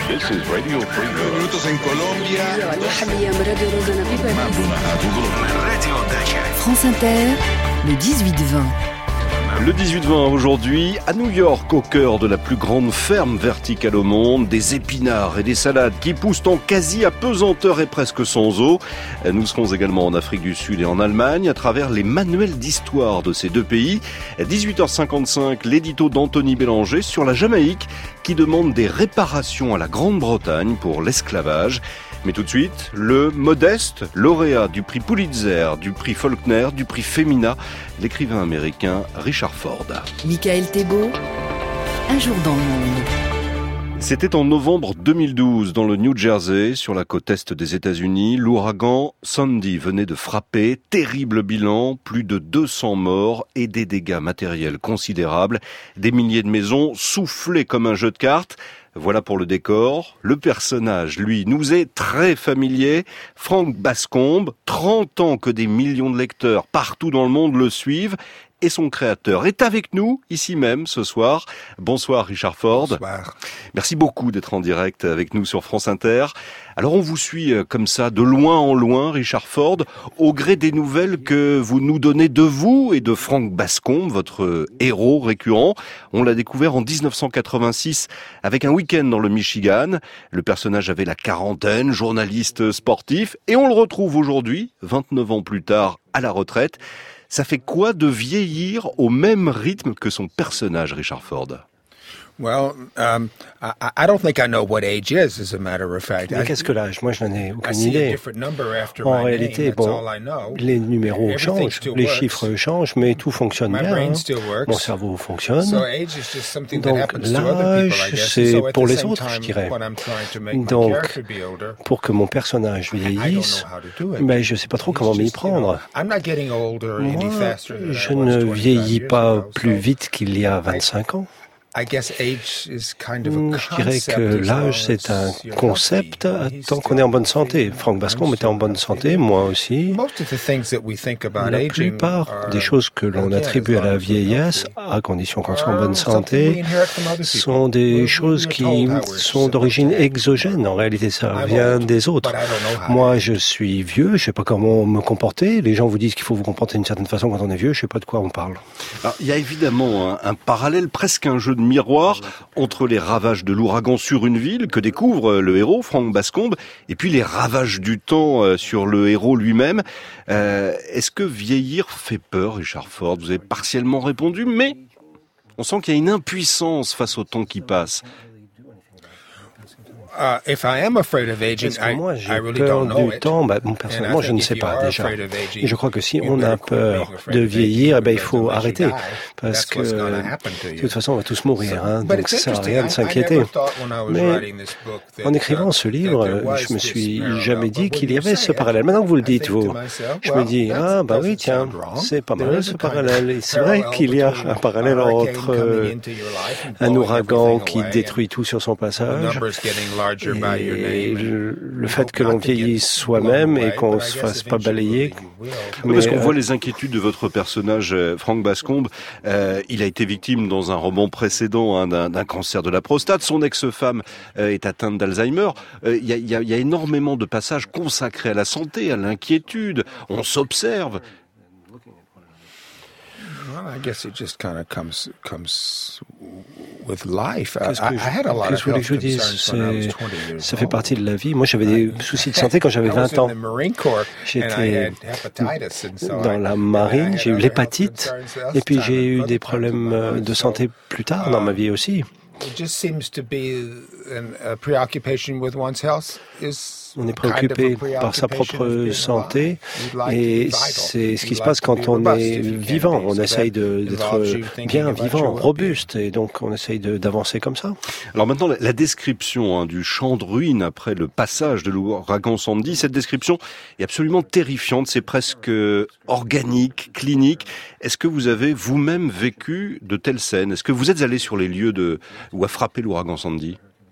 This is Radio Free Europe. Minutos en Colombia. France Inter, le 18-20. Le 18-20 aujourd'hui, à New York, au cœur de la plus grande ferme verticale au monde, des épinards et des salades qui poussent en quasi apesanteur et presque sans eau. Nous serons également en Afrique du Sud et en Allemagne à travers les manuels d'histoire de ces deux pays. 18h55, l'édito d'Anthony Bélanger sur la Jamaïque qui demande des réparations à la Grande-Bretagne pour l'esclavage. Mais tout de suite, le modeste lauréat du prix Pulitzer, du prix Faulkner, du prix Femina, l'écrivain américain Richard Ford. Michael Thébault, Un jour dans le monde. C'était en novembre 2012, dans le New Jersey, sur la côte est des États-Unis. L'ouragan Sandy venait de frapper. Terrible bilan, plus de 200 morts et des dégâts matériels considérables. Des milliers de maisons soufflées comme un jeu de cartes. Voilà pour le décor. Le personnage, lui, nous est très familier. Frank Bascombe, 30 ans que des millions de lecteurs partout dans le monde le suivent. Et son créateur est avec nous, ici même, ce soir. Bonsoir Richard Ford. Bonsoir. Merci beaucoup d'être en direct avec nous sur France Inter. Alors on vous suit comme ça, de loin en loin, Richard Ford, au gré des nouvelles que vous nous donnez de vous et de Frank Bascombe, votre héros récurrent. On l'a découvert en 1986 avec un week-end dans le Michigan. Le personnage avait la quarantaine, journaliste sportif, et on le retrouve aujourd'hui, 29 ans plus tard, à la retraite. Ça fait quoi de vieillir au même rythme que son personnage, Richard Ford? Well, I don't think I know what age is, as a matter of fact. Mais qu'est-ce que l'âge? Moi, je n'en ai I aucune see a idée. different number after En my réalité, name, that's bon, all I know. les numéros Everything changent, still les works. chiffres changent, mais tout fonctionne My bien. brain Hein. still works. Mon cerveau fonctionne. So age is just something that Donc happens to other people, I l'âge, guess. c'est So at pour the les same autres, je time, dirais. when I'm trying to make my Donc, character be older, pour que mon personnage I don't vieillisse, know how to do it. ben, je ne sais pas trop comment It's m'y just, you know, prendre. I'm not getting older any Moi, faster than I je was ne 25 vieillis years pas ago, plus so vite qu'il y a 25 ans. I guess age is kind of a Je dirais concept que as l'âge, long c'est un as you're concept healthy. tant qu'on est en bonne santé. Frank Bascombe était en bonne santé, moi aussi. Most of the things that we think about La aging plupart are, des choses que l'on again, attribue as à long la as we're vieillesse, healthy, à condition qu'on soit en are bonne something we santé, inherit from other people. sont des choses qui sont d'origine exogène. En réalité, ça vient des autres. But I don't know how. Moi, je suis vieux, je sais pas comment me comporter. Les gens vous disent qu'il faut vous comporter d'une certaine façon quand on est vieux, je sais pas de quoi on parle. Alors, il y a évidemment un parallèle, presque un jeu de miroir, entre les ravages de l'ouragan sur une ville que découvre le héros, Frank Bascombe, et puis les ravages du temps sur le héros lui-même. Est-ce que vieillir fait peur, Richard Ford? Vous avez partiellement répondu, mais on sent qu'il y a une impuissance face au temps qui passe. If I am afraid of aging, Est-ce que moi, I j'ai really peur don't know du it. temps? Personnellement, je ne sais pas déjà. Et je crois que si on a peur de vieillir, il faut arrêter. Parce que de toute façon, on va tous mourir. Hein, donc ça sert à rien de s'inquiéter. Mais en écrivant ce livre, je me suis jamais dit qu'il y avait ce parallèle. Maintenant que vous le dites, vous, je me dis, oui, tiens, c'est pas mal ce parallèle. Et c'est vrai qu'il y a un parallèle entre un ouragan qui détruit tout sur son passage et le fait que l'on vieillisse soi-même et qu'on se fasse pas balayer. Parce qu'on voit les inquiétudes de votre personnage, Frank Bascombe. Il a été victime dans un roman précédent d'un cancer de la prostate. Son ex-femme est atteinte d'Alzheimer. Il y a énormément de passages consacrés à la santé, à l'inquiétude. On s'observe. Well, I guess it just kind of comes with life. Qu'est-ce I had a lot of que health je vous dise? concerns when I was 20 years Ça fait old. partie de la vie. Moi, j'avais des soucis de santé quand j'avais I was 20 ans. in the Marine Corps, and I J'étais had hepatitis, and so dans la marine, j'ai eu l'hépatite, et puis j'ai eu des problèmes de santé plus tard dans ma vie aussi. It just seems to be a preoccupation with one's health is On est préoccupé par sa propre santé et c'est ce qui se passe quand on est vivant. On essaye d'être bien vivant, robuste et donc on essaye d'avancer comme ça. Alors maintenant, la description du champ de ruines après le passage de l'ouragan Sandy, cette description est absolument terrifiante. C'est presque organique, clinique. Est-ce que vous avez vous-même vécu de telles scènes? Est-ce que vous êtes allé sur les lieux où a frappé l'ouragan Sandy?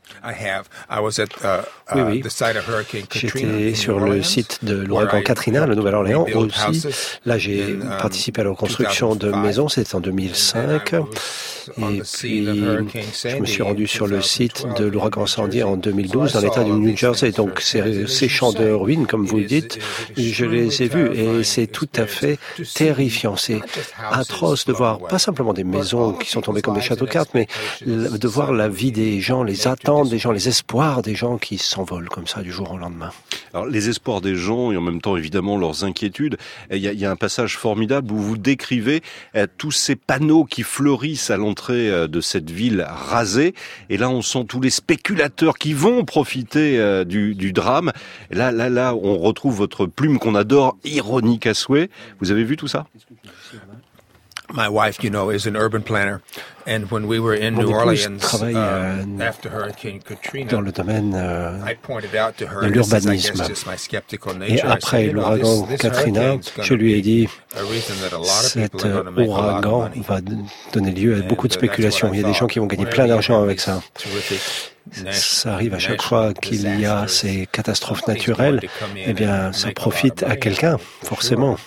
Oui. J'étais sur le site de l'ouragan Katrina, à la Nouvelle-Orléans aussi. Là, j'ai participé à la reconstruction de maisons, c'était en 2005. Et puis, je me suis rendu sur le site de l'ouragan Sandy en 2012 dans l'État du New Jersey. Donc, ces champs de ruines, comme vous le dites, je les ai vus et c'est tout à fait terrifiant. C'est atroce de voir pas simplement des maisons qui sont tombées comme des châteaux de cartes, mais de voir la vie des gens, les attentes des gens, les espoirs des gens qui s'envolent comme ça du jour au lendemain. Alors, les espoirs des gens et en même temps, évidemment, leurs inquiétudes. Il y a un passage formidable où vous décrivez tous ces panneaux qui fleurissent à l'entrée de cette ville rasée. Et là, on sent tous les spéculateurs qui vont profiter du drame. Et là, on retrouve votre plume qu'on adore, ironique à souhait. Vous avez vu tout ça? My wife, is an urban planner, and when we were in New Orleans after Hurricane Katrina, dans le domaine de l'urbanisme. Et après l'ouragan Katrina, je lui ai dit, cet ouragan va donner lieu à beaucoup de spéculations. Il y a des gens qui vont gagner plein d'argent avec ça. Ça arrive à chaque fois qu'il y a ces catastrophes naturelles, eh bien, ça profite à quelqu'un, forcément.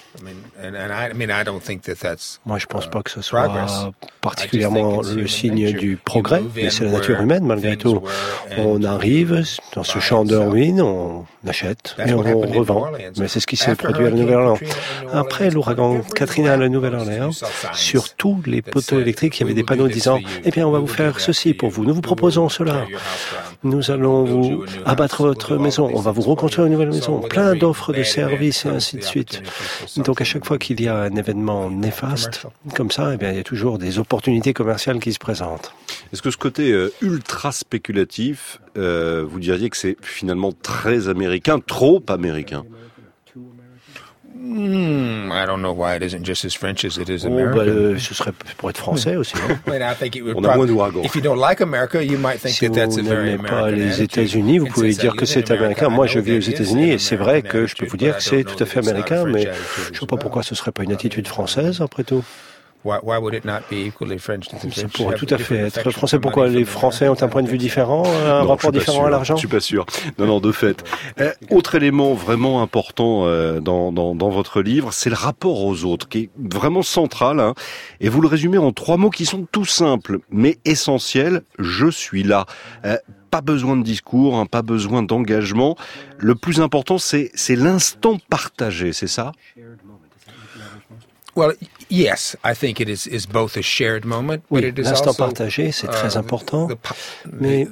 Moi, je pense pas que ce soit particulièrement le signe du progrès, mais c'est la nature humaine, malgré tout. On arrive dans ce champ de ruines, on achète et on revend. Mais c'est ce qui s'est produit à la Nouvelle-Orléans. Après l'ouragan Katrina à la Nouvelle-Orléans, sur tous les poteaux électriques, il y avait des panneaux disant « Eh bien, on va vous faire ceci pour vous. Nous vous proposons cela. Nous allons vous abattre votre maison. On va vous reconstruire une nouvelle maison. » Plein d'offres de services et ainsi de suite. Donc, à chaque fois qu'il y a un événement néfaste comme ça, eh bien, il y a toujours des opportunités commerciales qui se présentent. Est-ce que ce côté ultra spéculatif, vous diriez que c'est finalement très américain, trop américain? I don't know why it isn't just as French as it is American. Ce serait pour être français aussi. On a moins d'ouragans. If you don't like America, you might think that that's a very American attitude. Si vous n'aimez pas les États-Unis, vous pouvez dire que c'est américain. Moi, je vis aux États-Unis et c'est vrai que je peux vous dire que c'est tout à fait américain, mais je ne vois pas pourquoi ce serait pas une attitude française, après tout. Why would it not be equally French to the French? Ça pourrait tout à fait être français. Pourquoi les Français ont un point de vue différent, un rapport différent à l'argent? Je suis pas sûr. Non, de fait. Autre élément vraiment important dans votre livre, c'est le rapport aux autres, qui est vraiment central. Hein, et vous le résumez en 3 mots qui sont tout simples, mais essentiels. Je suis là. Pas besoin de discours, pas besoin d'engagement. Le plus important, c'est l'instant partagé, c'est ça? Well, yes, I think it is both a shared moment, but it is l'instant also partagé, c'est très important, mais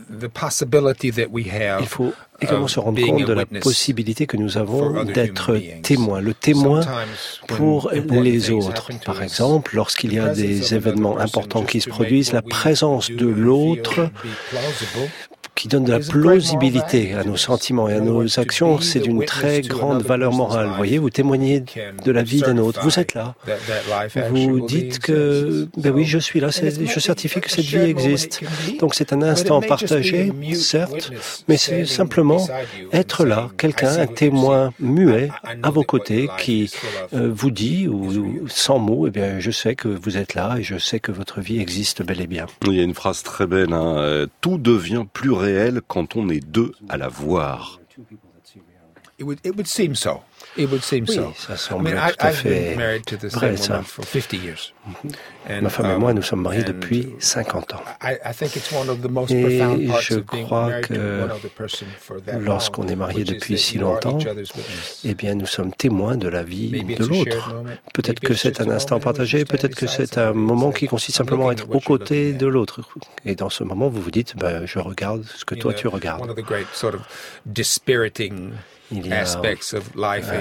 il faut également se rendre compte de la possibilité que nous avons d'être témoins. Le témoin pour les autres. Par exemple, lorsqu'il y a des événements importants qui se produisent, la présence de l'autre qui donne de la plausibilité à nos sentiments et à nos actions, c'est d'une très grande valeur morale. Vous voyez, vous témoignez de la vie d'un autre. Vous êtes là. Vous dites que, ben oui, je suis là. Je certifie que cette vie existe. Donc c'est un instant partagé, certes, mais c'est simplement être là, quelqu'un, un témoin muet à vos côtés qui vous dit, ou sans mots, eh bien, je sais que vous êtes là et je sais que votre vie existe bel et bien. Il y a une phrase très belle, hein. Tout devient plus réel quand on est 2 à la voir. It would seem so. Oui, ça semble tout à fait vrai, ça. Ma femme et moi, nous sommes mariés depuis 50 ans. Et je crois que lorsqu'on est marié depuis si longtemps, eh bien, nous sommes témoins de la vie de l'autre. Peut-être que c'est un instant partagé, peut-être que c'est un moment qui consiste simplement à être aux côtés de l'autre. Et dans ce moment, vous vous dites, je regarde ce que toi tu regardes. Il y a un aspect de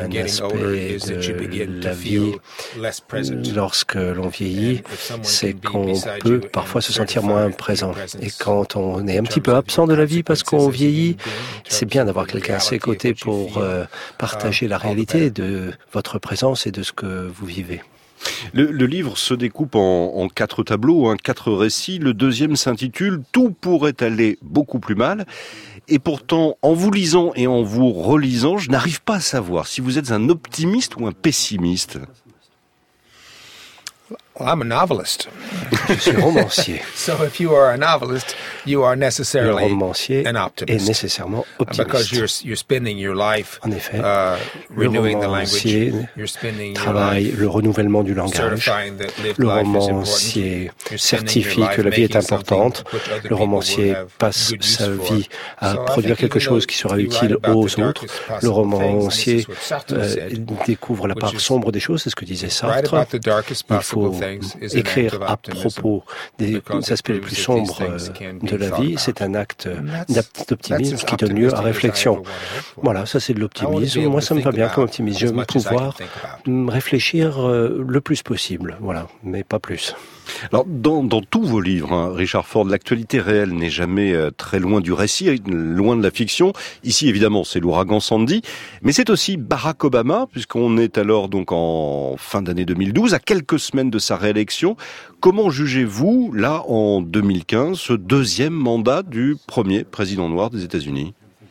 la vie lorsque l'on vieillit, c'est qu'on peut parfois se sentir moins présent. Et quand on est un petit peu absent de la vie parce qu'on vieillit, c'est bien d'avoir quelqu'un à ses côtés pour partager la réalité de votre présence et de ce que vous vivez. Le livre se découpe en 4 tableaux, 4 récits. Le deuxième s'intitule « Tout pourrait aller beaucoup plus mal ». Et pourtant, en vous lisant et en vous relisant, je n'arrive pas à savoir si vous êtes un optimiste ou un pessimiste. I'm a novelist. Je suis romancier. So if you are a novelist, you are necessarily le romancier an optimist. est nécessairement optimiste. Because you're spending your life, en effet, le romancier travaille le renouvellement du langage. Le romancier certifie que la vie est importante. Le romancier passe sa vie à produire quelque chose qui sera utile aux autres. Le romancier découvre la part sombre des choses, c'est ce que disait Sartre. Il faut écrire à propos des aspects les plus sombres de la vie. C'est un acte d'optimisme qui donne lieu à réflexion. Voilà, ça c'est de l'optimisme. Moi, ça me va bien comme optimisme. Je veux pouvoir réfléchir le plus possible, voilà, mais pas plus. Alors, dans tous vos livres, Richard Ford, l'actualité réelle n'est jamais très loin du récit, loin de la fiction. Ici, évidemment, c'est l'ouragan Sandy, mais c'est aussi Barack Obama, puisqu'on est alors donc en fin d'année 2012, à quelques semaines de sa réélection. Comment jugez-vous, là, en 2015, ce deuxième mandat du premier président noir des États-Unis ?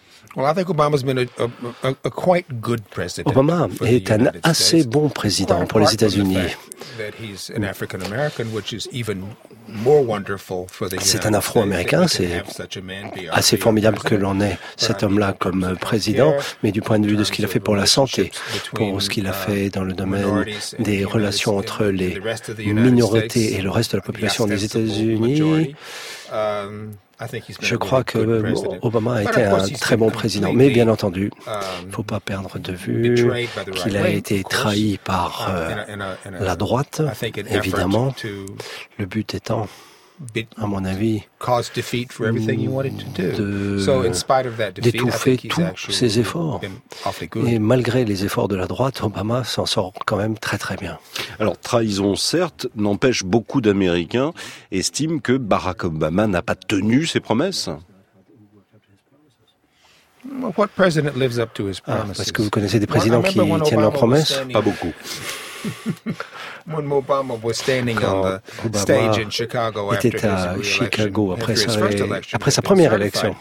Obama est un assez bon président pour les États-Unis. C'est un Afro-Américain, c'est assez formidable que l'on ait cet homme-là comme président, mais du point de vue de ce qu'il a fait pour la santé, pour ce qu'il a fait dans le domaine des relations entre les minorités et le reste de la population des États-Unis, je crois que Obama a été un très bon président. Mais bien entendu, il ne faut pas perdre de vue qu'il a été trahi par la droite, évidemment. Le but étant, à mon avis, d'étouffer tous ses efforts. Et malgré les efforts de la droite, Obama s'en sort quand même très très bien. Alors, trahison certes, n'empêche beaucoup d'Américains estiment que Barack Obama n'a pas tenu ses promesses. Parce que vous connaissez des présidents qui tiennent leurs promesses ? Pas beaucoup. Quand Obama était à Chicago après sa première élection,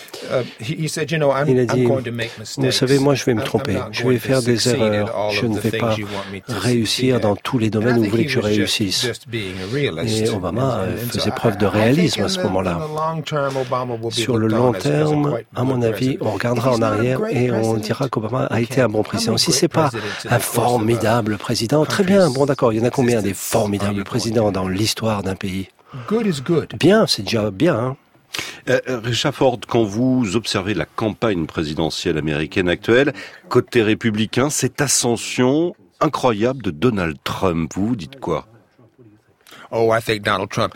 il a dit, vous savez, moi je vais me tromper, je vais faire des erreurs, je ne vais pas réussir dans tous les domaines où vous voulez que je réussisse. Et Obama faisait preuve de réalisme à ce moment-là. Sur le long terme, à mon avis, on regardera en arrière et on dira qu'Obama a été un bon président. Si c'est pas un formidable président, très bien, bon d'accord, il y en a combien des formidables présidents dans l'histoire d'un pays ? Bien, c'est déjà bien, hein. Richard Ford, quand vous observez la campagne présidentielle américaine actuelle, côté républicain, cette ascension incroyable de Donald Trump, vous dites quoi ? Donald Trump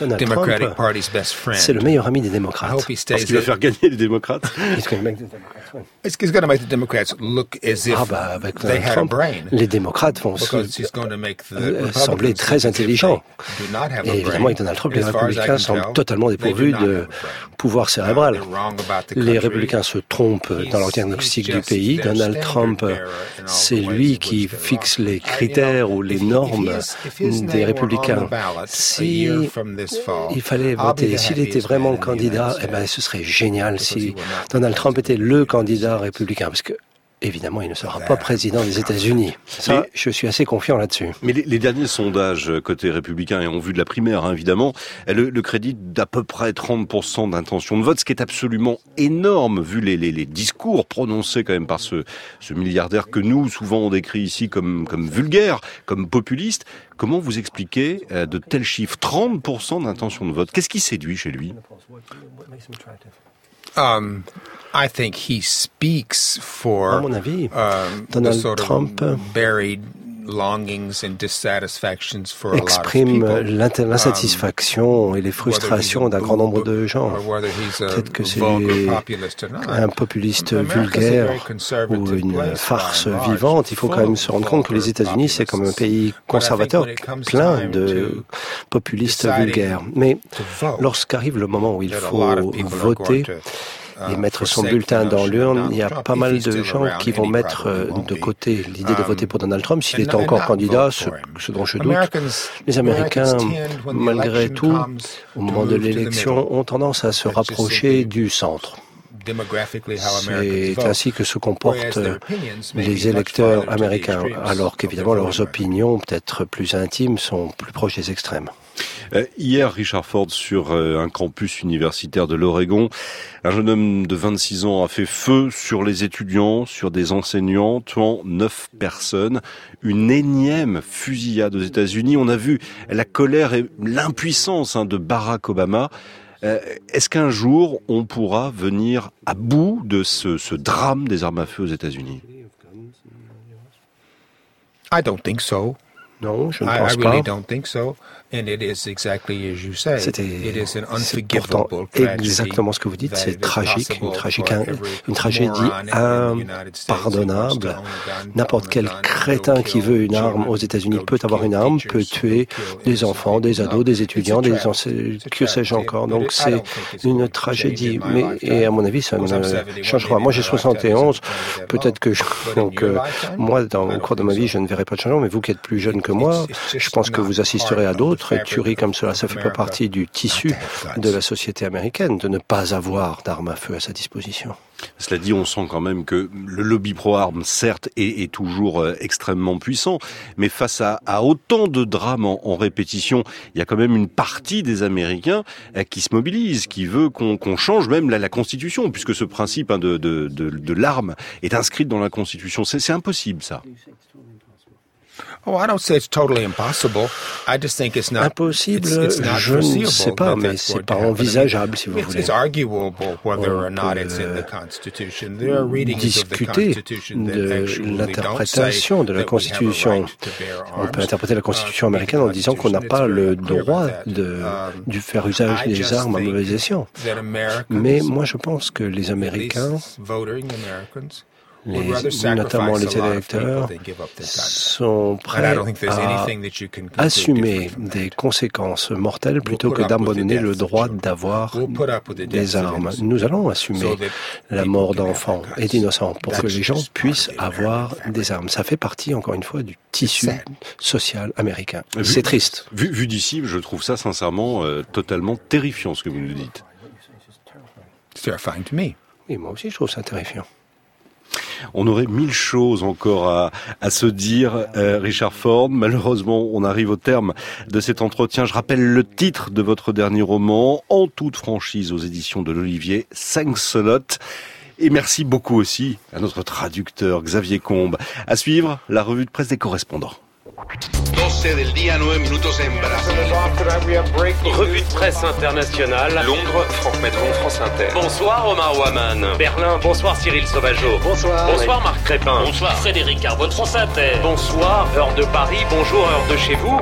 c'est le meilleur ami des démocrates. Parce qu'il va faire gagner les démocrates. He's going to make the Democrats look as if they had a brain. Les démocrates vont sembler très intelligents. Et évidemment, avec Donald Trump, les républicains semblent totalement dépourvus de pouvoir cérébral. Les républicains se trompent dans leur diagnostic du pays. Donald Trump, c'est lui qui fixe les critères ou les normes des républicains. Si il fallait voter, s'il était vraiment candidat, eh ben, ce serait génial si Donald Trump était le candidat républicain, parce que évidemment, il ne sera pas président des États-Unis. Ça, je suis assez confiant là-dessus. Mais les derniers sondages côté républicain, et en vue de la primaire, hein, évidemment, le créditent d'à peu près 30% d'intention de vote, ce qui est absolument énorme, vu les discours prononcés quand même par ce milliardaire que nous, souvent, on décrit ici comme vulgaire, comme populiste. Comment vous expliquez de tels chiffres, 30% d'intention de vote ? Qu'est-ce qui séduit chez lui ? I think he speaks for à mon avis, Donald Trump exprime l'insatisfaction et les frustrations d'un grand nombre de gens. Peut-être que c'est un populiste vulgaire ou une farce vivante. Il faut quand même se rendre compte que les États-Unis, c'est comme un pays conservateur plein de populistes vulgaires. Mais lorsqu'arrive le moment où il faut voter, et mettre son bulletin dans l'urne, il y a pas mal de gens qui vont mettre de côté l'idée de voter pour Donald Trump s'il est encore candidat, ce dont je doute. Les Américains, malgré tout, au moment de l'élection, ont tendance à se rapprocher du centre. C'est ainsi que se comportent les électeurs américains, alors qu'évidemment leurs opinions, peut-être plus intimes, sont plus proches des extrêmes. Hier, Richard Ford, sur un campus universitaire de l'Oregon, un jeune homme de 26 ans a fait feu sur les étudiants, sur des enseignants, tuant 9 personnes. Une énième fusillade aux États-Unis. On a vu la colère et l'impuissance de Barack Obama. Est-ce qu'un jour, on pourra venir à bout de ce drame des armes à feu aux États-Unis? I don't think so. Non, je ne pense pas. I really don't think so. And it is exactly as you say. C'est pourtant exactement ce que vous dites. C'est tragique, une tragédie impardonnable. N'importe quel crétin qui veut une arme aux États-Unis peut avoir une arme, peut tuer des enfants, des ados, des étudiants, que sais-je encore. Donc c'est une tragédie. Et à mon avis, ça ne changera. Moi, j'ai 71. Peut-être que moi, dans le cours de ma vie, je ne verrai pas de changement. Mais vous qui êtes plus jeune que moi, je pense que vous assisterez à d'autres tueries comme cela. Ça fait pas partie du tissu de la société américaine de ne pas avoir d'armes à feu à sa disposition. Cela dit, on sent quand même que le lobby pro-armes, certes, est toujours extrêmement puissant, mais face à autant de drames en répétition, il y a quand même une partie des Américains qui se mobilise, qui veut qu'on change même la Constitution, puisque ce principe de l'arme est inscrit dans la Constitution. C'est impossible, ça. Oh, I don't say it's totally impossible. I just think it's not. Impossible, je ne sais pas, mais c'est pas envisageable, si vous voulez. It's arguable whether or not it's in the Constitution. There are readings of the Constitution de l'interprétation de la Constitution. On peut interpréter la Constitution américaine en disant qu'on n'a pas le droit de faire usage des armes à mauvais escient. Mais moi, je pense que les Américains, notamment les électeurs, sont prêts à assumer des conséquences mortelles plutôt que d'abandonner le droit d'avoir des armes. Nous allons assumer la mort d'enfants et d'innocents pour que les gens puissent avoir des armes. Ça fait partie, encore une fois, du tissu social américain. C'est triste. Vu d'ici, je trouve ça sincèrement totalement terrifiant ce que vous nous dites. It's terrifying to me. Oui, moi aussi, je trouve ça terrifiant. On aurait 1000 choses encore à se dire, Richard Ford. Malheureusement, on arrive au terme de cet entretien. Je rappelle le titre de votre dernier roman, en toute franchise aux éditions de l'Olivier. Thanks a lot. Et merci beaucoup aussi à notre traducteur Xavier Combe. À suivre, la revue de presse des correspondants. 12 del día, 9 minutos en Brasil. Revue de presse internationale. Londres, Franck Médron, France Inter. Bonsoir Omar Ouaman. Berlin, bonsoir Cyril Sauvageau. Bonsoir. Bonsoir Marc Crépin. Bonsoir Frédéric Carbone, France Inter. Bonsoir, heure de Paris, bonjour, heure de chez vous.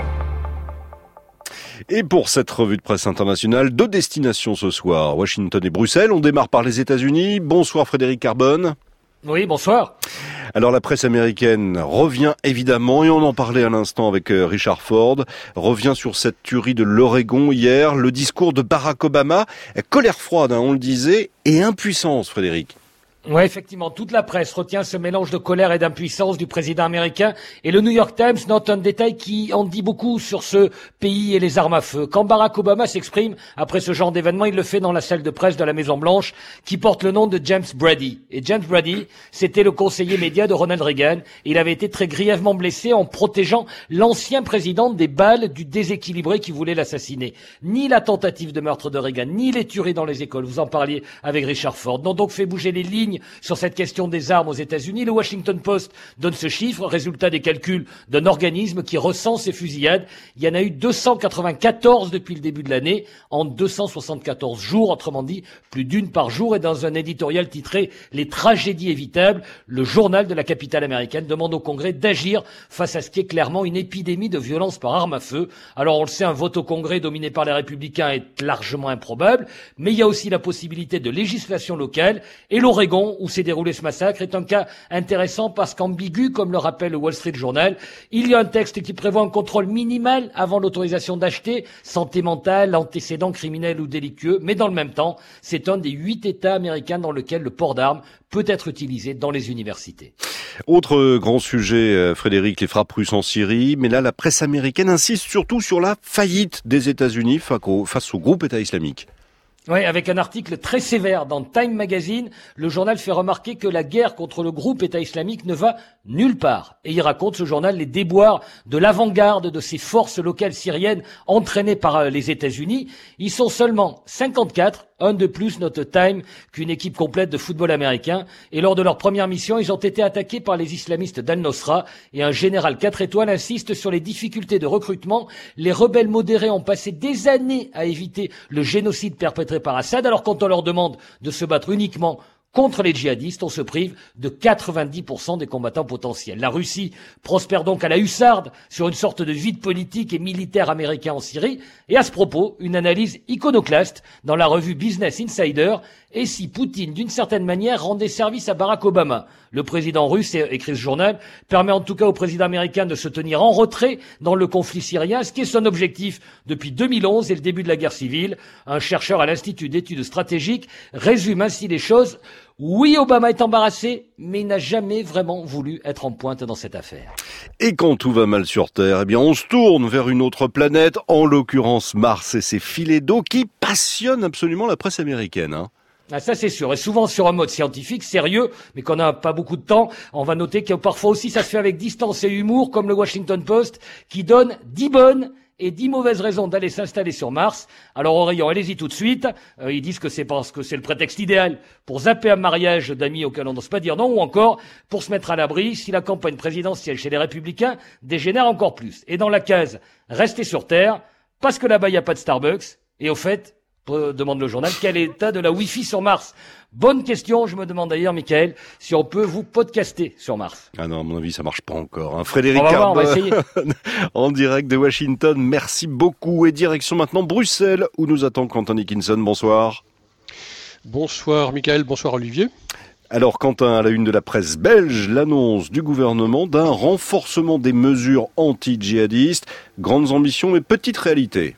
Et pour cette revue de presse internationale, 2 destinations ce soir, Washington et Bruxelles. On démarre par les États-Unis. Bonsoir Frédéric Carbone. Oui, bonsoir. Alors la presse américaine revient évidemment, et on en parlait à l'instant avec Richard Ford, revient sur cette tuerie de l'Oregon hier, le discours de Barack Obama, colère froide, on le disait, et impuissance, Frédéric. Oui, effectivement, toute la presse retient ce mélange de colère et d'impuissance du président américain, et le New York Times note un détail qui en dit beaucoup sur ce pays et les armes à feu. Quand Barack Obama s'exprime après ce genre d'événement, il le fait dans la salle de presse de la Maison-Blanche, qui porte le nom de James Brady. Et James Brady, c'était le conseiller média de Ronald Reagan. Il avait été très grièvement blessé en protégeant l'ancien président des balles du déséquilibré qui voulait l'assassiner. Ni la tentative de meurtre de Reagan, ni les tueries dans les écoles, vous en parliez avec Richard Ford, n'ont donc fait bouger les lignes sur cette question des armes aux États-Unis. Le Washington Post donne ce chiffre, résultat des calculs d'un organisme qui recense ces fusillades. Il y en a eu 294 depuis le début de l'année, en 274 jours, autrement dit, plus d'une par jour. Et dans un éditorial titré « Les tragédies évitables », le journal de la capitale américaine demande au Congrès d'agir face à ce qui est clairement une épidémie de violence par arme à feu. Alors on le sait, un vote au Congrès dominé par les Républicains est largement improbable, mais il y a aussi la possibilité de législation locale, et l'Oregon, où s'est déroulé ce massacre, est un cas intéressant parce qu'ambigu, comme le rappelle le Wall Street Journal. Il y a un texte qui prévoit un contrôle minimal avant l'autorisation d'acheter, santé mentale, antécédents criminels ou délictueux, mais dans le même temps, c'est un des 8 États américains dans lequel le port d'armes peut être utilisé dans les universités. Autre grand sujet, Frédéric, les frappes russes en Syrie, mais là, la presse américaine insiste surtout sur la faillite des États-Unis face au groupe État islamique. Oui, avec un article très sévère dans Time Magazine, le journal fait remarquer que la guerre contre le groupe État islamique ne va nulle part. Et il raconte, ce journal, les déboires de l'avant-garde de ces forces locales syriennes entraînées par les États-Unis. Ils sont seulement 54, un de plus, note Time, qu'une équipe complète de football américain. Et lors de leur première mission, ils ont été attaqués par les islamistes d'Al-Nosra. Et un général 4 étoiles insiste sur les difficultés de recrutement. Les rebelles modérés ont passé des années à éviter le génocide perpétré par Assad. Alors quand on leur demande de se battre uniquement contre les djihadistes, on se prive de 90% des combattants potentiels. La Russie prospère donc à la hussarde sur une sorte de vide politique et militaire américain en Syrie. Et à ce propos, une analyse iconoclaste dans la revue Business Insider. Et si Poutine, d'une certaine manière, rendait service à Barack Obama? Le président russe, écrit ce journal, permet en tout cas au président américain de se tenir en retrait dans le conflit syrien, ce qui est son objectif depuis 2011 et le début de la guerre civile. Un chercheur à l'Institut d'études stratégiques résume ainsi les choses. Oui, Obama est embarrassé, mais il n'a jamais vraiment voulu être en pointe dans cette affaire. Et quand tout va mal sur Terre, eh bien, on se tourne vers une autre planète, en l'occurrence Mars et ses filets d'eau qui passionnent absolument la presse américaine, hein. Ah, ça c'est sûr, et souvent sur un mode scientifique, sérieux, mais qu'on n'a pas beaucoup de temps. On va noter que parfois aussi ça se fait avec distance et humour, comme le Washington Post, qui donne 10 bonnes et 10 mauvaises raisons d'aller s'installer sur Mars. Alors Aurélien, allez-y tout de suite. Ils disent que c'est parce que c'est le prétexte idéal pour zapper un mariage d'amis auxquels on n'ose pas dire non, ou encore pour se mettre à l'abri si la campagne présidentielle chez les Républicains dégénère encore plus. Et dans la case, restez sur Terre, parce que là-bas il n'y a pas de Starbucks, et au fait, demande le journal, quel est l'état de la Wi-Fi sur Mars? Bonne question, je me demande d'ailleurs, Michael, si on peut vous podcaster sur Mars. Ah non, à mon avis, ça marche pas encore, hein. Frédéric on va essayer. En direct de Washington, merci beaucoup. Et direction maintenant Bruxelles, où nous attend Quentin Dickinson. Bonsoir. Bonsoir, Michael. Bonsoir, Olivier. Alors, Quentin, à la une de la presse belge, l'annonce du gouvernement d'un renforcement des mesures anti-djihadistes. Grandes ambitions mais petite réalité.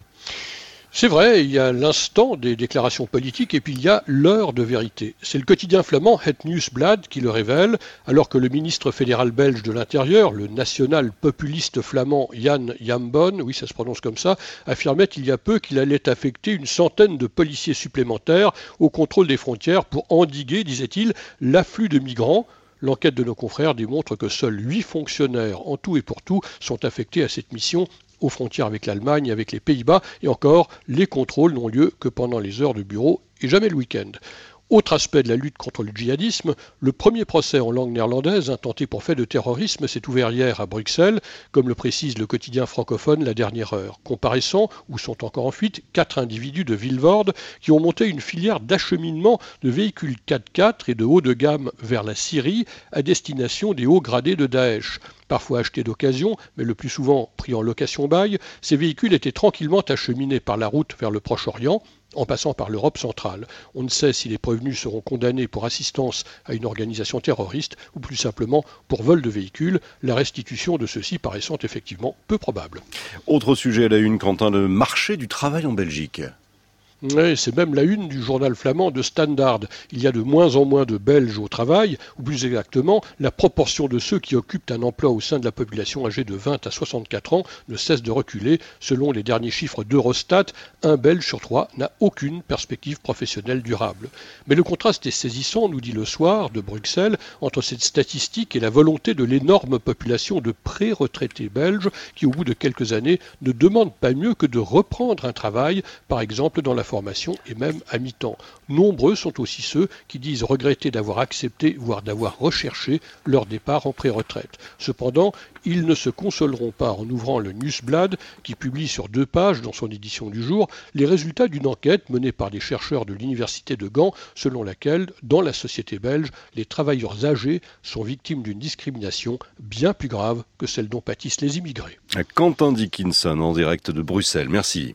C'est vrai, il y a l'instant des déclarations politiques et puis il y a l'heure de vérité. C'est le quotidien flamand Het Nieuwsblad qui le révèle, alors que le ministre fédéral belge de l'Intérieur, le national-populiste flamand Jan Jambon, oui ça se prononce comme ça, affirmait il y a peu qu'il allait affecter une centaine de policiers supplémentaires au contrôle des frontières pour endiguer, disait-il, l'afflux de migrants. L'enquête de nos confrères démontre que seuls 8 fonctionnaires en tout et pour tout sont affectés à cette mission aux frontières avec l'Allemagne et avec les Pays-Bas, et encore, les contrôles n'ont lieu que pendant les heures de bureau et jamais le week-end. Autre aspect de la lutte contre le djihadisme, le premier procès en langue néerlandaise intenté pour fait de terrorisme s'est ouvert hier à Bruxelles, comme le précise le quotidien francophone La Dernière Heure. Comparaissant, où sont encore en fuite, 4 individus de Vilvoorde qui ont monté une filière d'acheminement de véhicules 4x4 et de haut de gamme vers la Syrie à destination des hauts gradés de Daesh. Parfois achetés d'occasion, mais le plus souvent pris en location-bail, ces véhicules étaient tranquillement acheminés par la route vers le Proche-Orient, en passant par l'Europe centrale. On ne sait si les prévenus seront condamnés pour assistance à une organisation terroriste ou plus simplement pour vol de véhicules, la restitution de ceux-ci paraissant effectivement peu probable. Autre sujet à la une, Quentin, le marché du travail en Belgique. Oui, c'est même la une du journal flamand de Standard. Il y a de moins en moins de Belges au travail, ou plus exactement, la proportion de ceux qui occupent un emploi au sein de la population âgée de 20 à 64 ans ne cesse de reculer. Selon les derniers chiffres d'Eurostat, un Belge sur 3 n'a aucune perspective professionnelle durable. Mais le contraste est saisissant, nous dit Le Soir de Bruxelles, entre cette statistique et la volonté de l'énorme population de pré-retraités belges qui, au bout de quelques années, ne demandent pas mieux que de reprendre un travail, par exemple dans la formation et même à mi-temps. Nombreux sont aussi ceux qui disent regretter d'avoir accepté, voire d'avoir recherché leur départ en pré-retraite. Cependant, ils ne se consoleront pas en ouvrant le Nieuwsblad, qui publie sur 2 pages dans son édition du jour les résultats d'une enquête menée par des chercheurs de l'université de Gand, selon laquelle, dans la société belge, les travailleurs âgés sont victimes d'une discrimination bien plus grave que celle dont pâtissent les immigrés. Quentin Dickinson en direct de Bruxelles. Merci.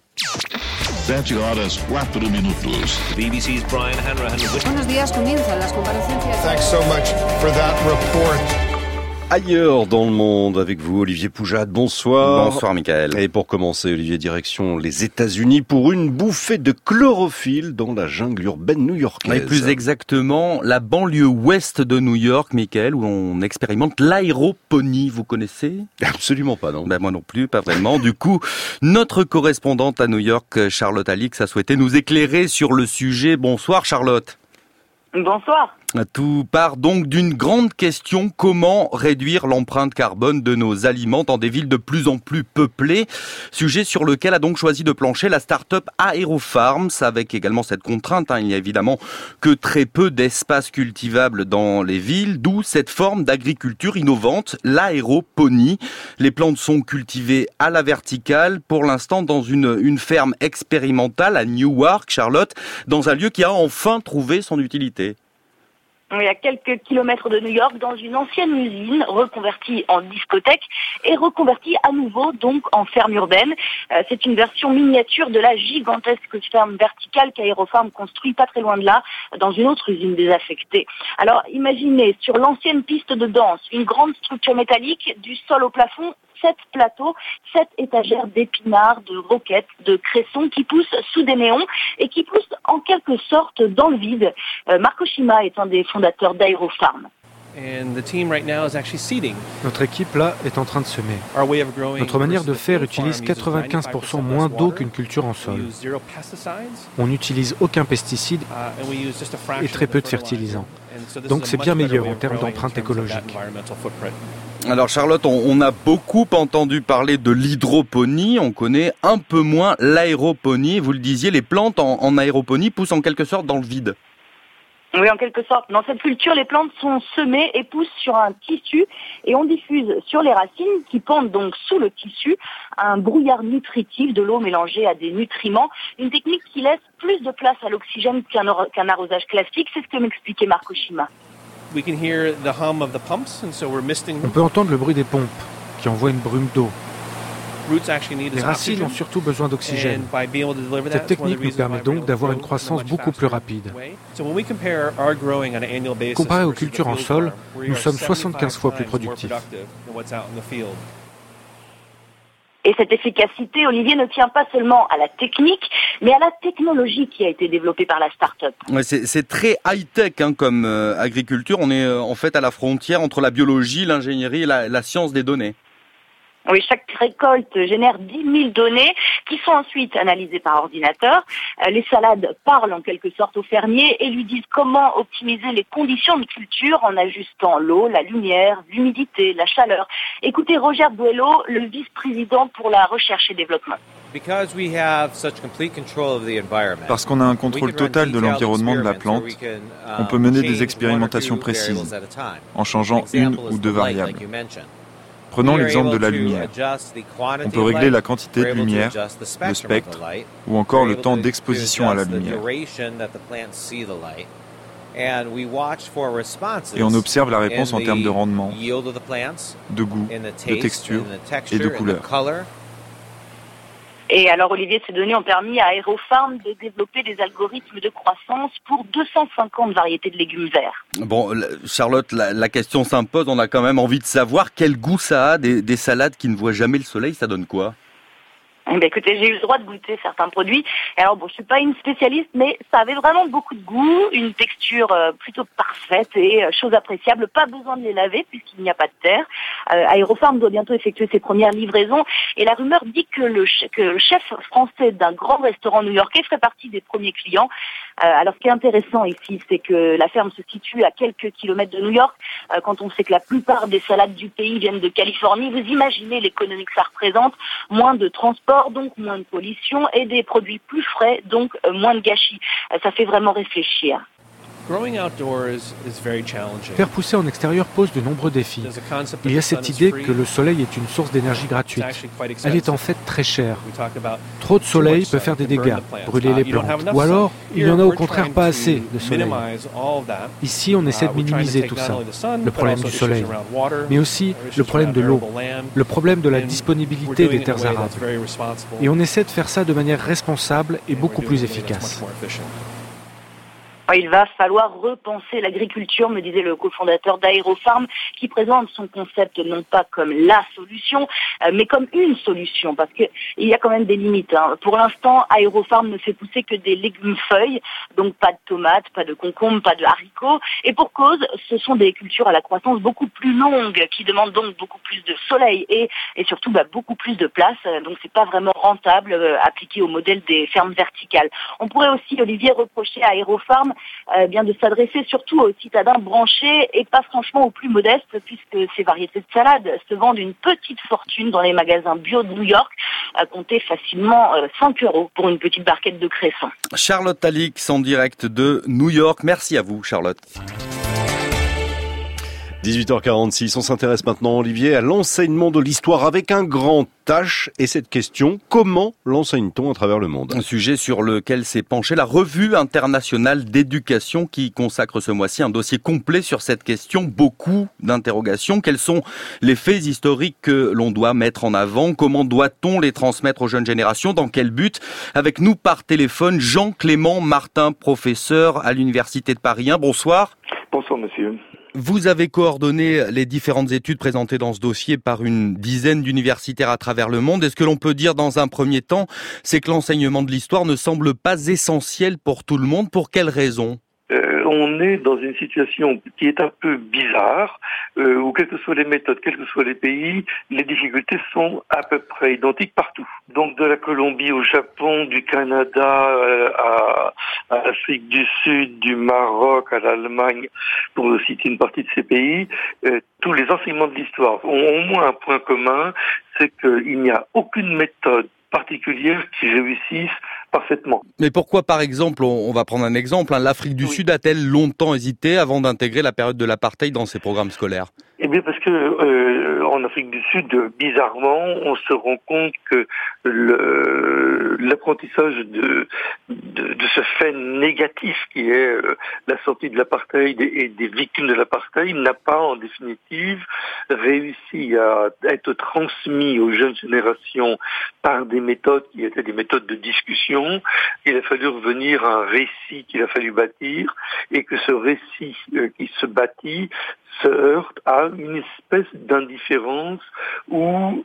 7:04 minutos. BBC's Brian Hanrahan. Buenos días, comienzan las comparecencias. Thanks so much for that report. Ailleurs dans le monde avec vous, Olivier Poujade. Bonsoir. Bonsoir, Michael. Et pour commencer, Olivier, direction les États-Unis pour une bouffée de chlorophylle dans la jungle urbaine new-yorkaise. Et plus exactement, la banlieue ouest de New York, Michael, où on expérimente l'aéroponie. Vous connaissez ? Absolument pas, non. Moi non plus, pas vraiment. Du coup, notre correspondante à New York, Charlotte Alix, a souhaité nous éclairer sur le sujet. Bonsoir, Charlotte. Bonsoir. Tout part donc d'une grande question, comment réduire l'empreinte carbone de nos aliments dans des villes de plus en plus peuplées. Sujet sur lequel a donc choisi de plancher la start-up AeroFarms, avec également cette contrainte. Il n'y a évidemment que très peu d'espaces cultivables dans les villes, d'où cette forme d'agriculture innovante, l'aéroponie. Les plantes sont cultivées à la verticale, pour l'instant dans une ferme expérimentale à Newark, Charlotte, dans un lieu qui a enfin trouvé son utilité. Oui, à quelques kilomètres de New York, dans une ancienne usine reconvertie en discothèque et reconvertie à nouveau donc en ferme urbaine. C'est une version miniature de la gigantesque ferme verticale qu'AeroFarm construit pas très loin de là, dans une autre usine désaffectée. Alors imaginez sur l'ancienne piste de danse une grande structure métallique du sol au plafond, 7 plateaux, 7 étagères d'épinards, de roquettes, de cressons qui poussent sous des néons et qui poussent en quelque sorte dans le vide. Marco Shima est un des fondateurs d'AeroFarm. Notre équipe là est en train de semer. Notre manière de faire utilise 95% moins d'eau qu'une culture en sol. On n'utilise aucun pesticide et très peu de fertilisants. Donc c'est bien meilleur en termes d'empreinte écologique. Alors Charlotte, on a beaucoup entendu parler de l'hydroponie, on connaît un peu moins l'aéroponie. Vous le disiez, les plantes en aéroponie poussent en quelque sorte dans le vide. Oui, en quelque sorte. Dans cette culture, les plantes sont semées et poussent sur un tissu et on diffuse sur les racines qui pendent donc sous le tissu un brouillard nutritif, de l'eau mélangée à des nutriments. Une technique qui laisse plus de place à l'oxygène qu'un arrosage classique. C'est ce que m'expliquait Marco Shima. On peut entendre le bruit des pompes qui envoient une brume d'eau. Les racines ont surtout besoin d'oxygène. Cette technique nous permet donc d'avoir une croissance beaucoup plus rapide. Comparé aux cultures en sol, nous sommes 75 fois plus productifs. Et cette efficacité, Olivier, ne tient pas seulement à la technique, mais à la technologie qui a été développée par la start-up. Ouais, c'est très high-tech comme agriculture. On est en fait à la frontière entre la biologie, l'ingénierie et la science des données. Oui, chaque récolte génère 10 000 données qui sont ensuite analysées par ordinateur. Les salades parlent en quelque sorte au fermier et lui disent comment optimiser les conditions de culture en ajustant l'eau, la lumière, l'humidité, la chaleur. Écoutez Roger Buello, le vice-président pour la recherche et développement. Parce qu'on a un contrôle total de l'environnement de la plante, on peut mener des expérimentations précises en changeant une ou deux variables. Prenons l'exemple de la lumière. On peut régler la quantité de lumière, le spectre, ou encore le temps d'exposition à la lumière. Et on observe la réponse en termes de rendement, de goût, de texture et de couleur. Et alors, Olivier, ces données ont permis à AeroFarm de développer des algorithmes de croissance pour 250 variétés de légumes verts. Bon, Charlotte, la question s'impose. On a quand même envie de savoir quel goût ça a, des salades qui ne voient jamais le soleil. Ça donne quoi ? Eh bien, écoutez, j'ai eu le droit de goûter certains produits. Alors bon, je suis pas une spécialiste, mais ça avait vraiment beaucoup de goût, une texture plutôt parfaite et chose appréciable. Pas besoin de les laver puisqu'il n'y a pas de terre. AeroFarm doit bientôt effectuer ses premières livraisons et la rumeur dit que le chef français d'un grand restaurant new-yorkais ferait partie des premiers clients. Alors, ce qui est intéressant ici, c'est que la ferme se situe à quelques kilomètres de New York. Quand on sait que la plupart des salades du pays viennent de Californie, vous imaginez l'économie que ça représente. Moins de transport, donc moins de pollution, et des produits plus frais, donc moins de gâchis. Ça fait vraiment réfléchir. Faire pousser en extérieur pose de nombreux défis. Il y a cette idée que le soleil est une source d'énergie gratuite. Elle est en fait très chère. Trop de soleil peut faire des dégâts, brûler les plantes. Ou alors, il n'y en a au contraire pas assez de soleil. Ici, on essaie de minimiser tout ça. Le problème du soleil, mais aussi le problème de l'eau, le problème de la disponibilité des terres arables. Et on essaie de faire ça de manière responsable et beaucoup plus efficace. Il va falloir repenser l'agriculture, me disait le cofondateur d'Aérofarm, qui présente son concept non pas comme la solution, mais comme une solution, parce que il y a quand même des limites. Pour l'instant, Aérofarm ne fait pousser que des légumes-feuilles, donc pas de tomates, pas de concombres, pas de haricots. Et pour cause, ce sont des cultures à la croissance beaucoup plus longue, qui demandent donc beaucoup plus de soleil et surtout beaucoup plus de place. Donc c'est pas vraiment rentable appliqué au modèle des fermes verticales. On pourrait aussi, Olivier, reprocher à Aérofarm de s'adresser surtout aux citadins branchés et pas franchement aux plus modestes, puisque ces variétés de salades se vendent une petite fortune dans les magasins bio de New York, à compter facilement 5 € pour une petite barquette de cresson. Charlotte Alix en direct de New York. Merci à vous, Charlotte. 18h46, on s'intéresse maintenant, Olivier, à l'enseignement de l'histoire avec un grand H. Et cette question, comment l'enseigne-t-on à travers le monde ? Un sujet sur lequel s'est penchée la Revue internationale d'éducation qui consacre ce mois-ci un dossier complet sur cette question. Beaucoup d'interrogations. Quels sont les faits historiques que l'on doit mettre en avant ? Comment doit-on les transmettre aux jeunes générations ? Dans quel but ? Avec nous par téléphone, Jean-Clément Martin, professeur à l'Université de Paris 1. Bonsoir. Bonsoir, monsieur. Vous avez coordonné les différentes études présentées dans ce dossier par une dizaine d'universitaires à travers le monde. Et ce que l'on peut dire dans un premier temps, c'est que l'enseignement de l'histoire ne semble pas essentiel pour tout le monde. Pour quelles raisons ? On est dans une situation qui est un peu bizarre, où quelles que soient les méthodes, quels que soient les pays, les difficultés sont à peu près identiques partout. Donc de la Colombie au Japon, du Canada à l'Afrique du Sud, du Maroc à l'Allemagne, pour citer une partie de ces pays, tous les enseignements de l'histoire ont au moins un point commun, c'est qu'il n'y a aucune méthode particulière qui réussissent parfaitement. Mais pourquoi, par exemple, on va prendre un exemple, l'Afrique du Sud a-t-elle longtemps hésité avant d'intégrer la période de l'apartheid dans ses programmes scolaires ? Eh bien, parce que en Afrique du Sud, bizarrement, on se rend compte que l'apprentissage de ce fait négatif qui est la sortie de l'apartheid et des victimes de l'apartheid n'a pas, en définitive, réussi à être transmis aux jeunes générations par des méthodes qui étaient des méthodes de discussion. Il a fallu revenir à un récit qu'il a fallu bâtir, et que ce récit qui se bâtit se heurte à une espèce d'indifférence ou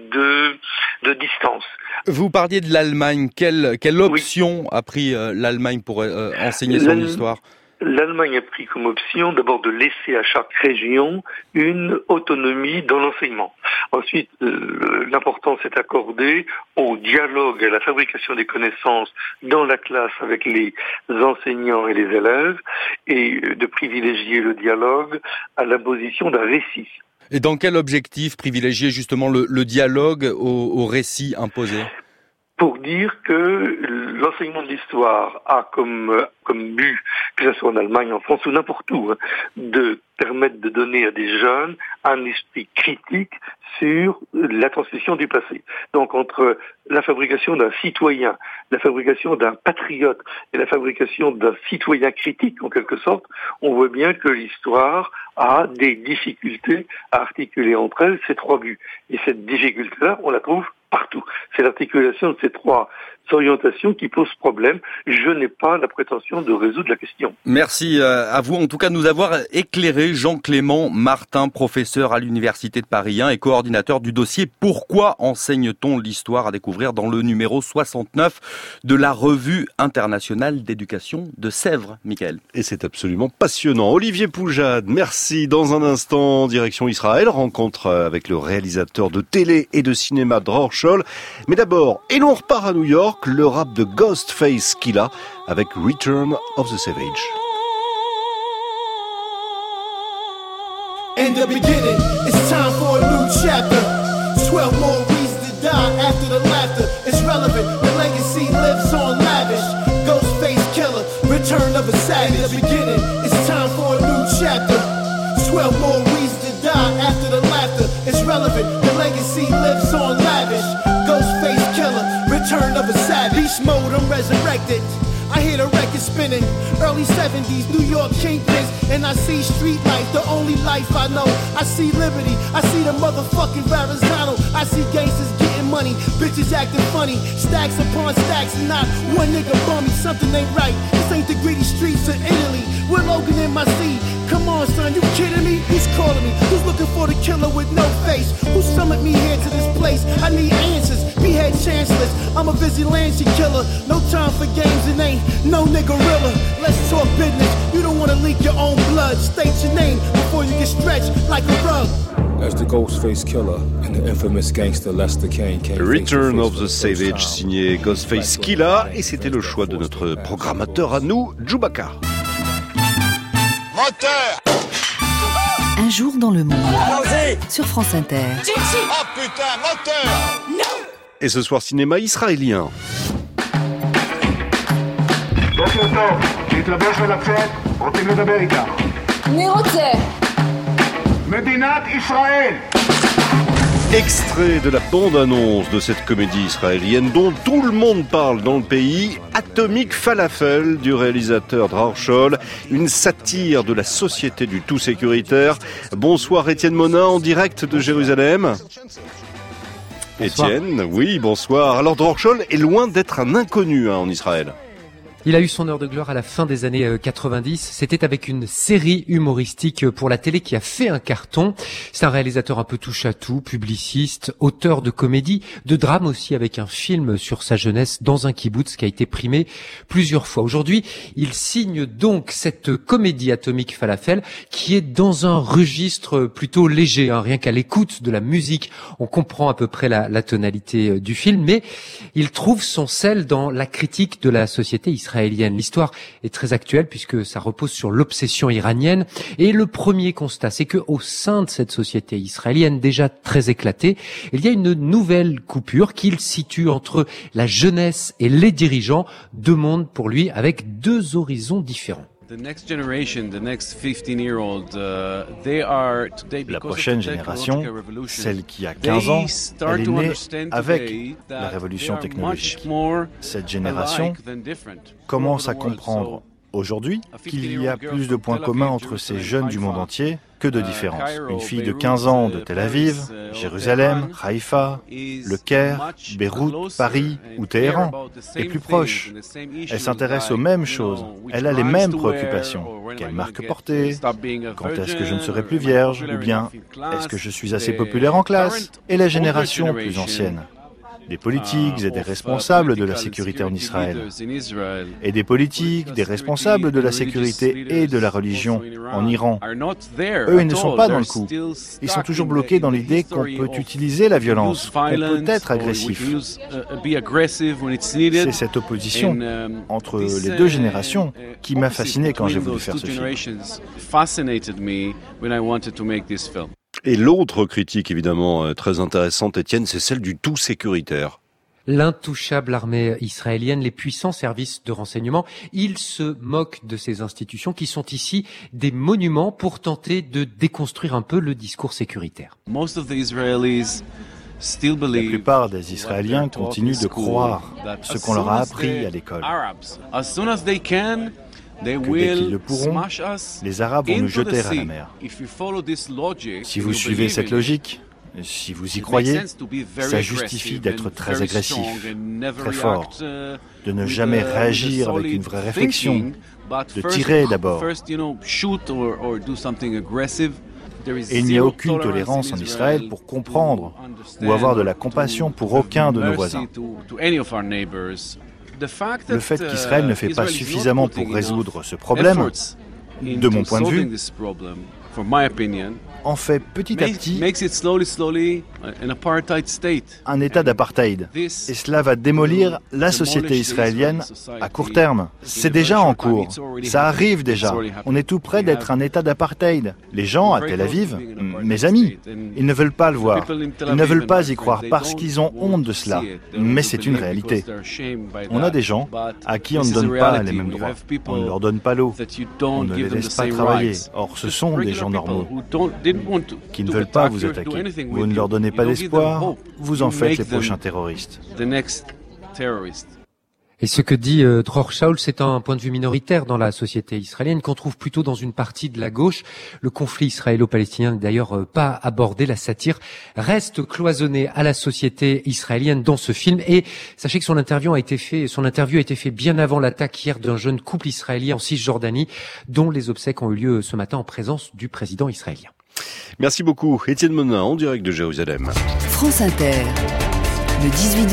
de distance. Vous parliez de l'Allemagne. Quelle option a pris l'Allemagne pour enseigner son histoire ? L'Allemagne a pris comme option d'abord de laisser à chaque région une autonomie dans l'enseignement. Ensuite, l'importance est accordée au dialogue, à la fabrication des connaissances dans la classe avec les enseignants et les élèves, et de privilégier le dialogue à l'imposition d'un récit. Et dans quel objectif privilégier justement le dialogue au récit imposé ? Pour dire que l'enseignement de l'histoire a comme but, que ce soit en Allemagne, en France ou n'importe où, de permettre de donner à des jeunes un esprit critique sur la transmission du passé. Donc entre la fabrication d'un citoyen, la fabrication d'un patriote et la fabrication d'un citoyen critique, en quelque sorte, on voit bien que l'histoire a des difficultés à articuler entre elles ces trois buts. Et cette difficulté-là, on la trouve partout. C'est l'articulation de ces trois orientations qui pose problème. Je n'ai pas la prétention de résoudre la question. Merci à vous, en tout cas, de nous avoir éclairé. Jean-Clément Martin, professeur à l'Université de Paris 1 et coordinateur du dossier « Pourquoi enseigne-t-on l'histoire ?» à découvrir dans le numéro 69 de la Revue internationale d'éducation de Sèvres, Michael. Et c'est absolument passionnant. Olivier Poujade, merci. Dans un instant, direction Israël, rencontre avec le réalisateur de télé et de cinéma Dror Scholl. Mais d'abord, et l'on repart à New York, le rap de Ghostface Killah avec Return of the Savage. In the beginning, it's time for a new chapter. 12 more reasons to die after the laughter. It's relevant, the legacy lives on lavish. Ghostface Killah, return of a savage. In the beginning, it's time for a new chapter. 12 more reasons to die after the laughter. It's relevant, the legacy lives on lavish. Ghostface Killah, return of a savage. Beast mode, I'm resurrected. I hear the record spinning. Early 70s, New York kingpins. And I see street life, the only life I know. I see liberty, I see the motherfucking Verrazano. I see gangsters getting getting money, bitches acting funny. Stacks upon stacks, and not one nigga bummy. Something ain't right. This ain't the greedy streets of Italy. We're Logan in my seat. Come on, son, you kidding me? Who's calling me? Who's looking for the killer with no face? Who summoned me here to this place? I need answers. Behead chancellors. I'm a vigilante killer. No time for games, it ain't no niggerilla. Let's talk business. You don't want to leak your own blood. State your name before you get stretched like a rug. As the Ghostface Killer and the infamous gangster Lester Kane came Return of the Savage, signé Ghostface Killah, et c'était le choix de notre programmateur à nous, Chewbacca. Moteur! Un jour dans le monde. Sur France Inter. Oh putain, moteur! Et ce soir, cinéma israélien. בוקר טוב, להתלבש ולצאת, רוצים לדבר איתך. מי רוצה? מדינת ישראל! Extrait de la bande-annonce de cette comédie israélienne dont tout le monde parle dans le pays, Atomic Falafel du réalisateur Dror Scholl, une satire de la société du tout sécuritaire. Bonsoir Étienne Monin en direct de Jérusalem. Bonsoir. Étienne, oui, bonsoir. Alors Dror Scholl est loin d'être un inconnu en Israël. Il a eu son heure de gloire à la fin des années 90. C'était avec une série humoristique pour la télé qui a fait un carton. C'est un réalisateur un peu touche-à-tout, publiciste, auteur de comédie, de drame aussi, avec un film sur sa jeunesse dans un kibboutz qui a été primé plusieurs fois. Aujourd'hui, il signe donc cette comédie Atomic Falafel qui est dans un registre plutôt léger. Rien qu'à l'écoute de la musique, on comprend à peu près la tonalité du film, mais il trouve son sel dans la critique de la société israélienne. L'histoire est très actuelle puisque ça repose sur l'obsession iranienne. Et le premier constat, c'est que au sein de cette société israélienne déjà très éclatée, il y a une nouvelle coupure qu'il situe entre la jeunesse et les dirigeants, deux mondes pour lui avec deux horizons différents. La prochaine génération, celle qui a 15 ans, elle est née avec la révolution technologique. Cette génération commence à comprendre aujourd'hui qu'il y a plus de points communs entre ces jeunes du monde entier que de différences. Une fille de 15 ans de Tel Aviv, Jérusalem, Haïfa, Le Caire, Beyrouth, Paris ou Téhéran est plus proche. Elle s'intéresse aux mêmes choses. Elle a les mêmes préoccupations. Quelle marque porter? Quand est-ce que je ne serai plus vierge? Ou bien, est-ce que je suis assez populaire en classe? Et la génération plus ancienne, des politiques et des responsables de la sécurité en Israël, et des politiques, des responsables de la sécurité et de la religion en Iran. Eux, ils ne sont pas dans le coup. Ils sont toujours bloqués dans l'idée qu'on peut utiliser la violence, qu'on peut être agressif. C'est cette opposition entre les deux générations qui m'a fasciné quand j'ai voulu faire ce film. Et l'autre critique, évidemment, très intéressante, Étienne, c'est celle du tout sécuritaire. L'intouchable armée israélienne, les puissants services de renseignement, ils se moquent de ces institutions qui sont ici des monuments pour tenter de déconstruire un peu le discours sécuritaire. La plupart des Israéliens continuent de croire ce qu'on leur a appris à l'école. Que dès qu'ils le pourront, les Arabes vont nous jeter à la mer. Si vous suivez cette logique, si vous y croyez, ça justifie d'être très agressif, très fort, de ne jamais réagir avec une vraie réflexion, de tirer d'abord. Et il n'y a aucune tolérance en Israël pour comprendre ou avoir de la compassion pour aucun de nos voisins. Le fait qu'Israël ne fait pas suffisamment pour résoudre ce problème, de mon point de vue, en fait petit à petit un état d'apartheid. Et cela va démolir la société israélienne à court terme. C'est déjà en cours. Ça arrive déjà. On est tout près d'être un état d'apartheid. Les gens à Tel Aviv, mes amis, ils ne veulent pas le voir. Ils ne veulent pas y croire parce qu'ils ont honte de cela. Mais c'est une réalité. On a des gens à qui on ne donne pas les mêmes droits. On ne leur donne pas l'eau. On ne les laisse pas travailler. Or, ce sont des gens normaux qui ne veulent pas vous attaquer. Vous ne leur donnez pas d'espoir, vous en faites les prochains terroristes. Et ce que dit Dror Shaul, c'est un point de vue minoritaire dans la société israélienne qu'on trouve plutôt dans une partie de la gauche. Le conflit israélo-palestinien n'est d'ailleurs pas abordé. La satire reste cloisonnée à la société israélienne dans ce film. Et sachez que son interview a été fait bien avant l'attaque hier d'un jeune couple israélien en Cisjordanie, dont les obsèques ont eu lieu ce matin en présence du président israélien. Merci beaucoup. Étienne Monin, en direct de Jérusalem. France Inter, le 18-20.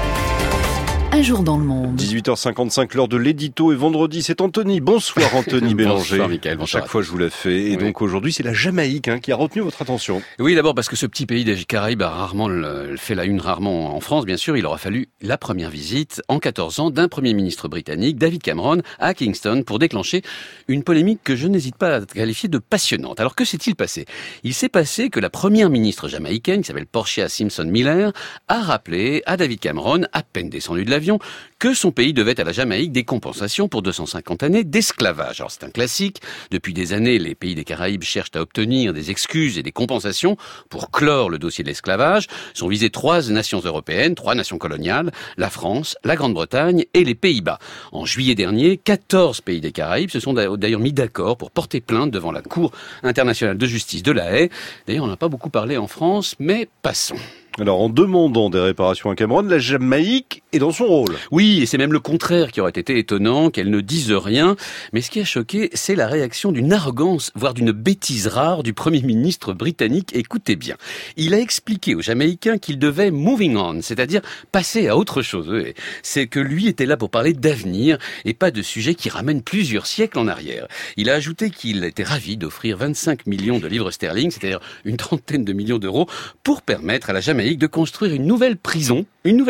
Un jour dans le monde. 18h55, l'heure de l'édito et vendredi, c'est Anthony. Bonsoir Anthony Bélanger. Bonsoir Mickaël, bonsoir. Chaque fois je vous la fais. Et donc aujourd'hui, c'est la Jamaïque qui a retenu votre attention. Oui, d'abord parce que ce petit pays des Caraïbes a rarement fait la une, rarement en France, bien sûr. Il aura fallu la première visite en 14 ans d'un Premier ministre britannique, David Cameron, à Kingston pour déclencher une polémique que je n'hésite pas à qualifier de passionnante. Alors que s'est-il passé ? Il s'est passé que la première ministre jamaïcaine, qui s'appelle Portia Simpson Miller, a rappelé à David Cameron, à peine descendu de l'avion, que son pays devait à la Jamaïque des compensations pour 250 années d'esclavage. Alors c'est un classique. Depuis des années, les pays des Caraïbes cherchent à obtenir des excuses et des compensations pour clore le dossier de l'esclavage. Sont visées 3 nations européennes, 3 nations coloniales, la France, la Grande-Bretagne et les Pays-Bas. En juillet dernier, 14 pays des Caraïbes se sont d'ailleurs mis d'accord pour porter plainte devant la Cour internationale de justice de La Haye. D'ailleurs, on n'a pas beaucoup parlé en France, mais passons. Alors, en demandant des réparations à Cameron, la Jamaïque est dans son rôle. Oui, et c'est même le contraire qui aurait été étonnant, qu'elle ne dise rien. Mais ce qui a choqué, c'est la réaction d'une arrogance, voire d'une bêtise rare du Premier ministre britannique. Écoutez bien. Il a expliqué aux Jamaïcains qu'il devait moving on, c'est-à-dire passer à autre chose. C'est que lui était là pour parler d'avenir et pas de sujets qui ramènent plusieurs siècles en arrière. Il a ajouté qu'il était ravi d'offrir 25 millions de livres sterling, c'est-à-dire une trentaine de millions d'euros, pour permettre à la Jamaïque de construire une nouvelle prison,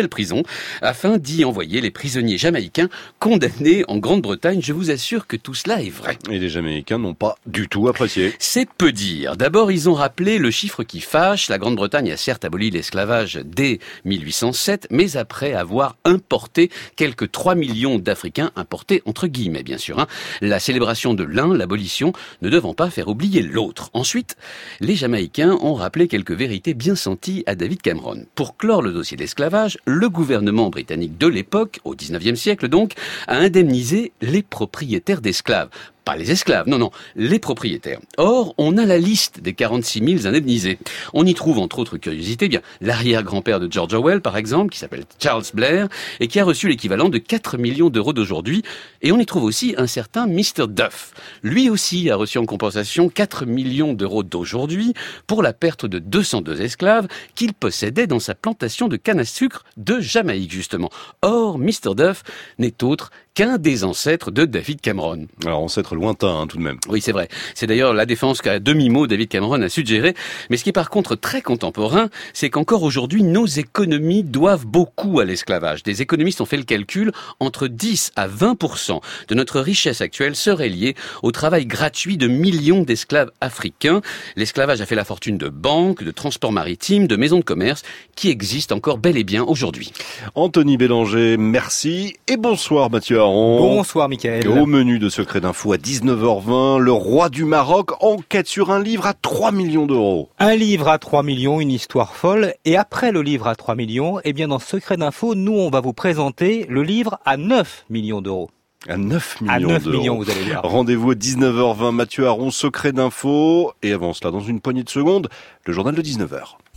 afin d'y envoyer les prisonniers jamaïcains condamnés en Grande-Bretagne. Je vous assure que tout cela est vrai. Et les Jamaïcains n'ont pas du tout apprécié. C'est peu dire. D'abord, ils ont rappelé le chiffre qui fâche. La Grande-Bretagne a certes aboli l'esclavage dès 1807, mais après avoir importé quelques 3 millions d'Africains, importés entre guillemets bien sûr. La célébration de l'un, l'abolition, ne devant pas faire oublier l'autre. Ensuite, les Jamaïcains ont rappelé quelques vérités bien senties à David Cameron. Pour clore le dossier de l'esclavage, le gouvernement britannique de l'époque, au 19e siècle donc, a indemnisé les propriétaires d'esclaves. Pas les esclaves, non, les propriétaires. Or, on a la liste des 46 000 indemnisés. On y trouve, entre autres curiosités, l'arrière-grand-père de George Orwell, par exemple, qui s'appelle Charles Blair, et qui a reçu l'équivalent de 4 millions d'euros d'aujourd'hui. Et on y trouve aussi un certain Mr. Duff. Lui aussi a reçu en compensation 4 millions d'euros d'aujourd'hui pour la perte de 202 esclaves qu'il possédait dans sa plantation de canne à sucre de Jamaïque, justement. Or, Mr. Duff n'est autre qu'un des ancêtres de David Cameron. Alors, ancêtre lointain, tout de même. Oui, c'est vrai. C'est d'ailleurs la défense qu'à demi-mot David Cameron a suggéré. Mais ce qui est par contre très contemporain, c'est qu'encore aujourd'hui, nos économies doivent beaucoup à l'esclavage. Des économistes ont fait le calcul, entre 10 à 20% de notre richesse actuelle serait liée au travail gratuit de millions d'esclaves africains. L'esclavage a fait la fortune de banques, de transports maritimes, de maisons de commerce, qui existent encore bel et bien aujourd'hui. Anthony Bélanger, merci et bonsoir Mathieu Aron. Bonsoir Mickaël. Au menu de Secret d'Info à 19h20, le roi du Maroc enquête sur un livre à 3 millions d'euros. Un livre à 3 millions, une histoire folle. Et après le livre à 3 millions, dans Secret d'Info, nous on va vous présenter le livre à 9 millions d'euros. À 9 millions à 9 d'euros. Millions, vous allez voir. Rendez-vous à 19h20, Mathieu Aron, Secret d'Info. Et avant cela, dans une poignée de secondes, le journal de 19h.